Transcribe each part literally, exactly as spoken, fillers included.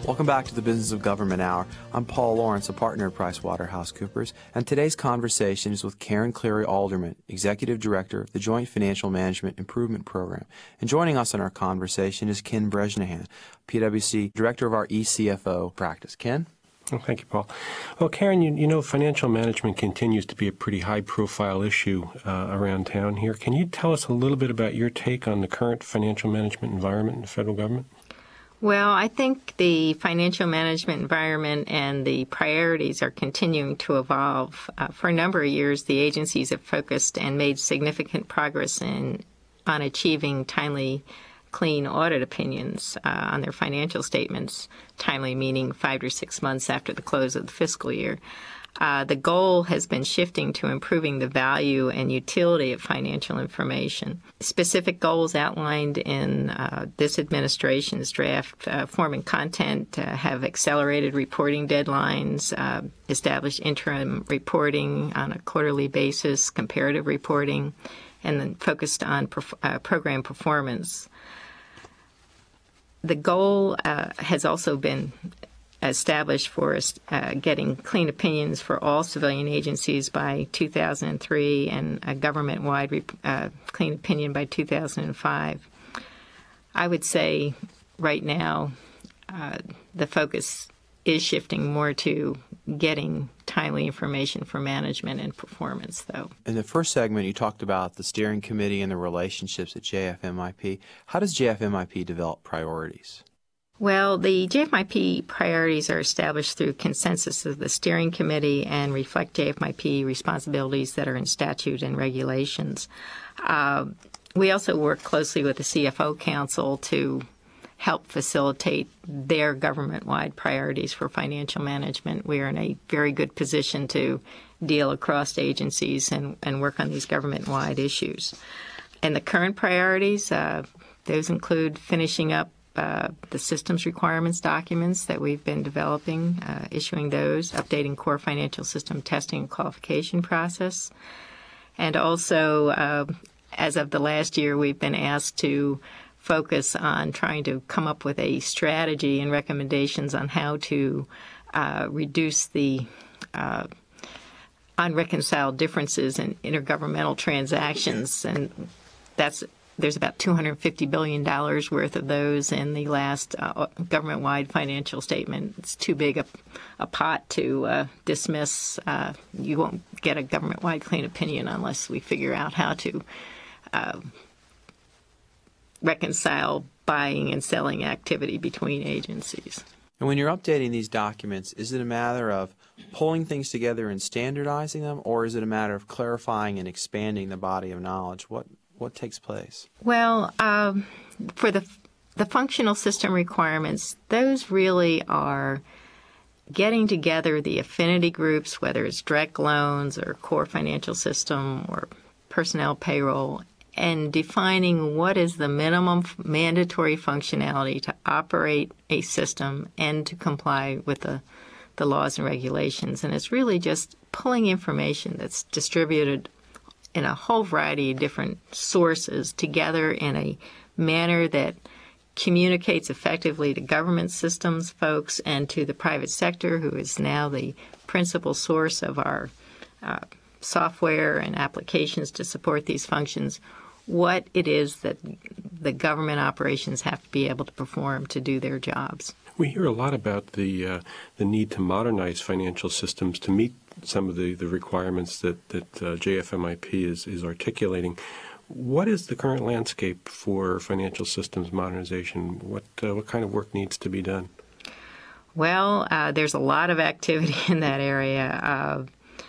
Welcome back to the Business of Government Hour. I'm Paul Lawrence, a partner at PricewaterhouseCoopers, and today's conversation is with Karen Cleary Alderman, Executive Director of the Joint Financial Management Improvement Program. And joining us in our conversation is Ken Bresnahan, P W C Director of our E C F O practice. Ken? Oh, thank you, Paul. Well, Karen, you, you know financial management continues to be a pretty high-profile issue uh, around town here. Can you tell us a little bit about your take on the current financial management environment in the federal government? Well, I think the financial management environment and the priorities are continuing to evolve. Uh, for a number of years, the agencies have focused and made significant progress in on achieving timely, clean audit opinions uh, on their financial statements, timely meaning five or six months after the close of the fiscal year. Uh, the goal has been shifting to improving the value and utility of financial information. Specific goals outlined in uh, this administration's draft uh, Form and Content uh, have accelerated reporting deadlines, uh, established interim reporting on a quarterly basis, comparative reporting, and then focused on perf- uh, program performance. The goal uh, has also been established for us uh, getting clean opinions for all civilian agencies by two thousand three and a government-wide rep- uh, clean opinion by two thousand five. I would say right now uh, the focus is shifting more to getting timely information for management and performance, though. In the first segment, you talked about the steering committee and the relationships at J F M I P. How does J F M I P develop priorities? Well, the J F M I P priorities are established through consensus of the steering committee and reflect J F M I P responsibilities that are in statute and regulations. Uh, we also work closely with the C F O Council to help facilitate their government-wide priorities for financial management. We are in a very good position to deal across agencies and, and work on these government-wide issues. And the current priorities, uh, those include finishing up Uh, the systems requirements documents that we've been developing, uh, issuing those, updating core financial system testing and qualification process. And also, uh, as of the last year, we've been asked to focus on trying to come up with a strategy and recommendations on how to uh, reduce the uh, unreconciled differences in intergovernmental transactions. And that's There's about two hundred fifty billion dollars worth of those in the last uh, government-wide financial statement. It's too big a, a pot to uh, dismiss. Uh, you won't get a government-wide clean opinion unless we figure out how to uh, reconcile buying and selling activity between agencies. And when you're updating these documents, is it a matter of pulling things together and standardizing them, or is it a matter of clarifying and expanding the body of knowledge? What What takes place? Well, um, for the the functional system requirements, those really are getting together the affinity groups, whether it's direct loans or core financial system or personnel payroll, and defining what is the minimum mandatory functionality to operate a system and to comply with the, the laws and regulations. And it's really just pulling information that's distributed in a whole variety of different sources together in a manner that communicates effectively to government systems folks and to the private sector, who is now the principal source of our uh, software and applications to support these functions, what it is that the government operations have to be able to perform to do their jobs. We hear a lot about the uh, the need to modernize financial systems to meet some of the, the requirements that, that uh, J F M I P is, is articulating. What is the current landscape for financial systems modernization? What uh, what kind of work needs to be done? Well, uh, there's a lot of activity in that area. Uh,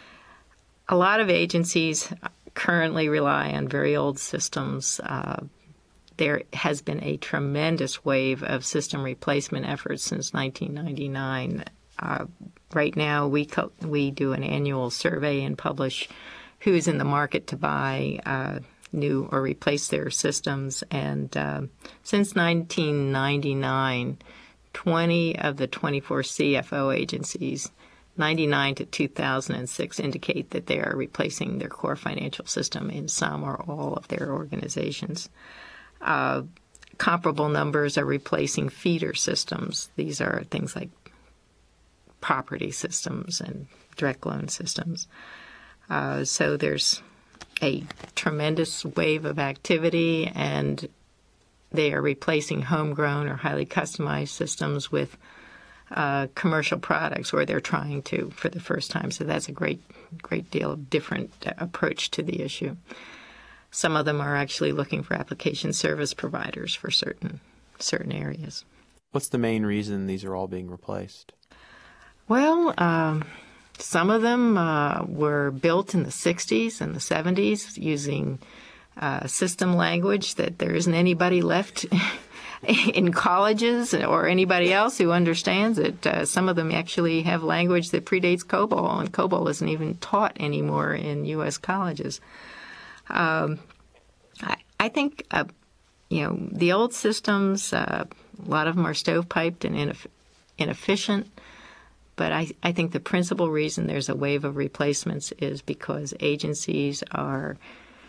a lot of agencies currently rely on very old systems. Uh, there has been a tremendous wave of system replacement efforts since nineteen ninety-nine. Uh, right now, we co- we do an annual survey and publish who's in the market to buy uh, new or replace their systems. And uh, since nineteen ninety-nine, twenty of the twenty-four C F O agencies, ninety-nine to two thousand six, indicate that they are replacing their core financial system in some or all of their organizations. Uh, comparable numbers are replacing feeder systems. These are things like property systems and direct loan systems. Uh, so there's a tremendous wave of activity, and they are replacing homegrown or highly customized systems with uh, commercial products, or they're trying to for the first time. So that's a great, great deal of different approach to the issue. Some of them are actually looking for application service providers for certain certain areas. What's the main reason these are all being replaced? Well, um, some of them uh, were built in the sixties and the seventies using uh, system language that there isn't anybody left in colleges or anybody else who understands it. Uh, some of them actually have language that predates COBOL, and COBOL isn't even taught anymore in U S colleges. Um, I, I think, uh, you know, the old systems, uh, a lot of them are stovepiped and ineff- inefficient. But I, I think the principal reason there's a wave of replacements is because agencies are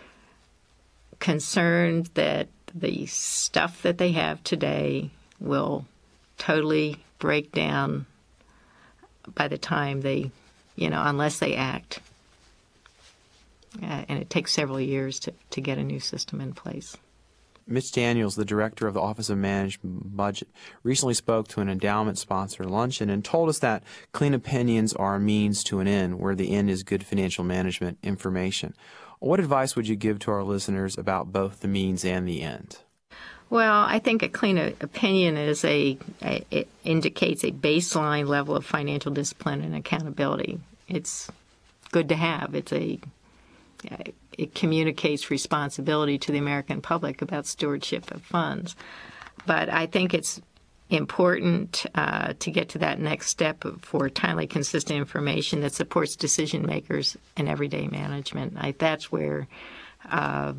concerned that the stuff that they have today will totally break down by the time they, you know, unless they act. Uh, and it takes several years to, to get a new system in place. Mitch Daniels, the director of the Office of Managed Budget, recently spoke to an endowment-sponsored luncheon and told us that clean opinions are a means to an end, where the end is good financial management information. What advice would you give to our listeners about both the means and the end? Well, I think a clean opinion is a, a it indicates a baseline level of financial discipline and accountability. It's good to have. It's a It communicates responsibility to the American public about stewardship of funds. But I think it's important uh, to get to that next step for timely, consistent information that supports decision makers and everyday management. I, that's where uh,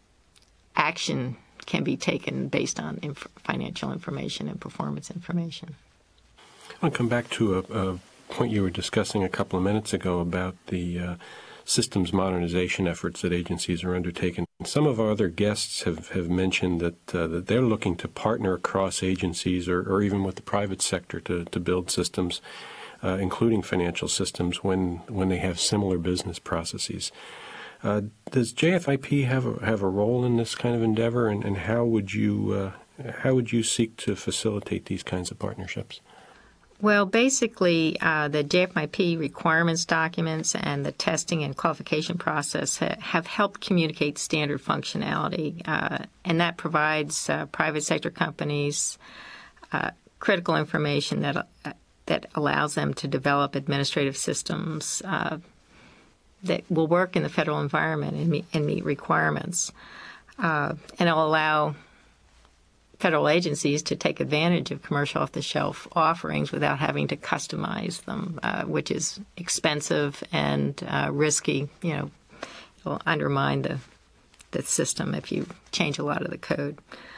action can be taken based on inf- financial information and performance information. I want to come back to a, a point you were discussing a couple of minutes ago about the uh, systems modernization efforts that agencies are undertaking. Some of our other guests have, have mentioned that uh, that they're looking to partner across agencies or, or even with the private sector to, to build systems, uh, including financial systems, when, when they have similar business processes. Uh, does J F I P have a, have a role in this kind of endeavor, and, and how would you uh, how would you seek to facilitate these kinds of partnerships? Well, basically, uh, the J F I P requirements documents and the testing and qualification process ha- have helped communicate standard functionality, uh, and that provides uh, private sector companies uh, critical information that uh, that allows them to develop administrative systems uh, that will work in the federal environment and meet, and meet requirements, uh, and it will allow federal agencies to take advantage of commercial off-the-shelf offerings without having to customize them, uh, which is expensive and uh, risky. You know, it will undermine the the system if you change a lot of the code.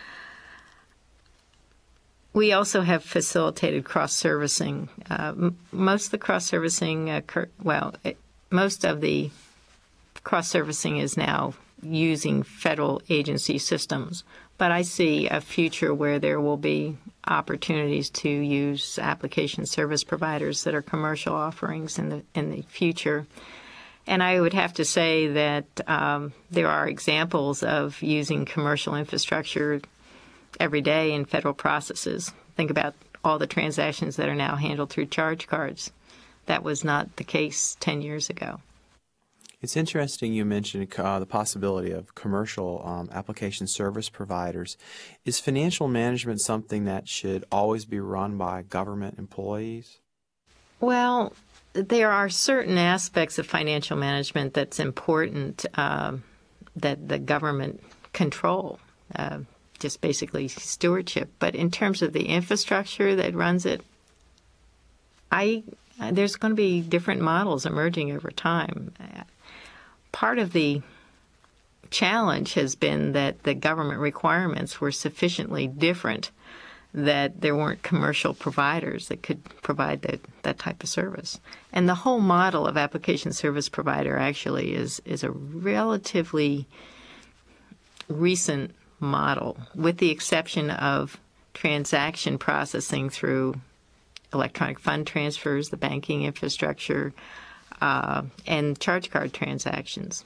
We also have facilitated cross-servicing. Uh, m- most of the cross-servicing, uh, cur- well, it, most of the cross-servicing is now using federal agency systems. But I see a future where there will be opportunities to use application service providers that are commercial offerings in the in the future. And I would have to say that um, there are examples of using commercial infrastructure every day in federal processes. Think about all the transactions that are now handled through charge cards. That was not the case ten years ago. It's interesting you mentioned uh, the possibility of commercial um, application service providers. Is financial management something that should always be run by government employees? Well, there are certain aspects of financial management that's important uh, that the government control, uh, just basically stewardship. But in terms of the infrastructure that runs it, I there's going to be different models emerging over time. Part of the challenge has been that the government requirements were sufficiently different that there weren't commercial providers that could provide that, that type of service. And the whole model of application service provider actually is, is a relatively recent model, with the exception of transaction processing through electronic fund transfers, the banking infrastructure, uh, and charge card transactions.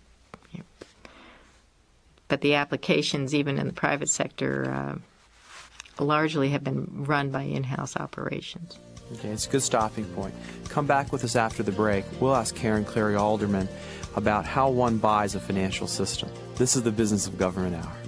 But the applications, even in the private sector, uh, largely have been run by in-house operations. Okay, it's a good stopping point. Come back with us after the break. We'll ask Karen Cleary Alderman about how one buys a financial system. This is the Business of Government Hour.